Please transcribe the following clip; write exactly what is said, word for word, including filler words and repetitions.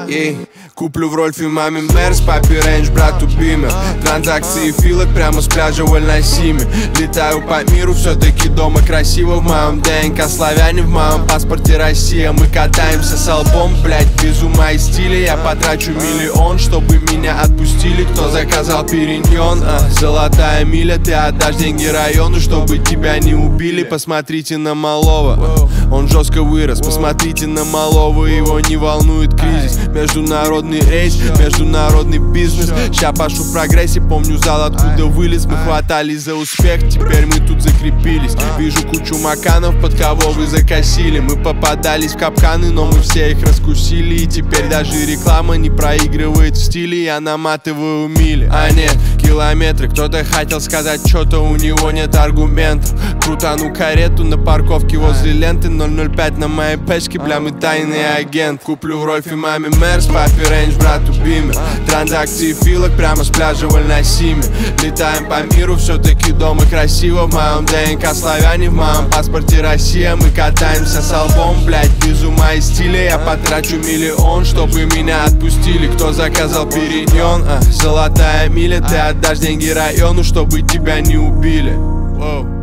Ей, куплю в Рольфе маме Мерс, папе Рейндж, брату Бимер. Транзакции филок прямо с пляжа в Эль-Насиме. Летаю по миру, все-таки дома красиво. В моем ДНК славяне, в моем паспорте Россия. Мы катаемся с албом, блять, без ума и стиля. Я потрачу миллион, чтобы меня отпустили. Кто заказал периньон? А, золотая миля, ты отдашь деньги району, чтобы тебя не убили. Посмотрите на малого, он жестко вырос. Посмотрите на малого, его не волнует кризис. Международный рейс, международный бизнес. Ща пашу в прогрессе, помню зал, откуда вылез. Мы хватались за успех, теперь мы тут закрепились. Вижу кучу маканов, под кого вы закосили. Мы попадались в капканы, но мы все их раскусили. И теперь даже реклама не проигрывает в стиле. Я наматываю мили, а нет, километры. Кто-то хотел сказать, что-то у него нет аргументов. Крутану карету на парковке возле ленты. Ноль ноль пять на моей пачке, бля, мы тайный агент. Куплю в Рольфе маме Мерс, папе Рейндж, брату Бимер. Транзакции филок прямо с пляжа в Эль-Насиме. Летаем по миру, все-таки дома красиво. В моем ДНК славяне, в моем паспорте Россия. Мы катаемся с албом, блять, без ума и стиля. Я потрачу миллион, чтобы меня отпустили. Кто заказал периньон? А, золотая миля, ты отдашь деньги району, чтобы тебя не убили. Воу.